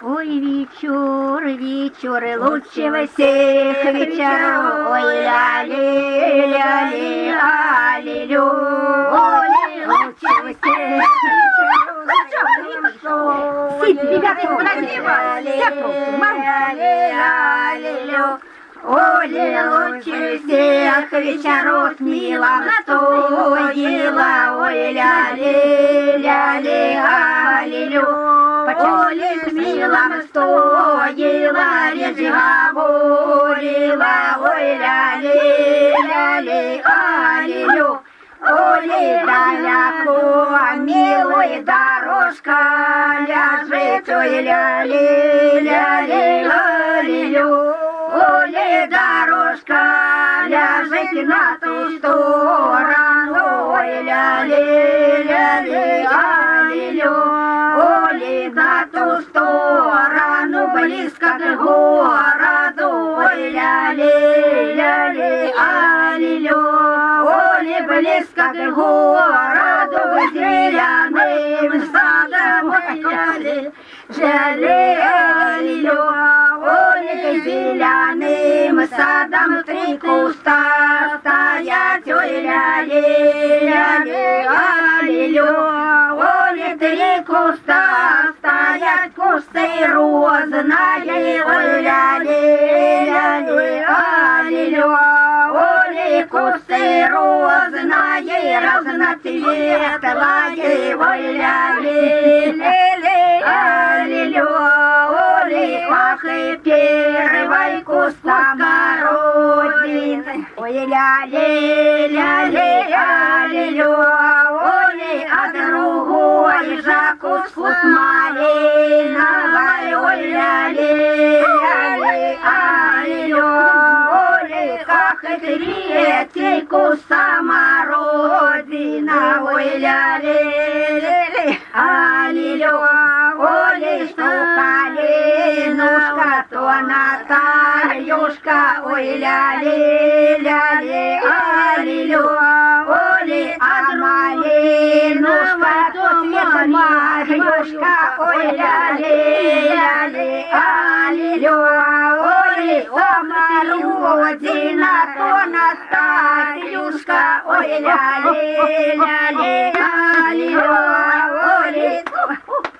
Ой, вечер, вечер, лучше всех вечеров. Ой, ля-ли, ля-ли, а-ли-лю. Ой, лучше всех вечеров. Сидь, ребята, подожди, ля-ли-лю. Ой, лучше всех вечеров мила стоила. Ой, ля-ли, ля-ли, а-ли-лю. Оля с милом стоила, речь говорила, ой, ля-ли, ля-ли, а-ли-лю. Оли далеко, милой дорожка ляжет, ой, ля-ли, ля-ли, а-ли-лю. Оли дорожка ляжет на ту сторону, ой, ля-ли, ля-ли, а-ли-лю. На ту сторону, близко к городу, ой, ля-ли, ля-ли, а-ли-лю. Оли близко к городу, к зеленым садам, ой, ля-ли, ля-ли, а-ли-лю. Оли к зеленым садам три куста стоят, ой, ля-ли, ля-ли, а-ли-лю. Оли три куста стоят, кусты розные, ой, ля-ли, ля-ли, а-ли-лю. Оли кусты розные, разноцветные, ой, ля-ли, ля-ли, а-ли-лю. Оли, ах, и первый куст огородины, ой, ля-ли, ля-ли, а-ли-лю. Оли, а другой же куст малиновый, ой, ля-ли, ля-ли, а-ли-лю. Оли, как и третий куст смородина, ой, ля-ли, ля-ли, а-ли-лю. Оли, что калинушка, то Натальюшка, ой, ля-ли, ля-ли, а-ли-лю. Оли, от малинушка, то свет Марьюшка, ой, ля-ли, ля-ли, а-ли-лю. Оли, о Марудина, то Настасьюшка, ой, ля-ли, ля-ли, а-ли-лю. Оли,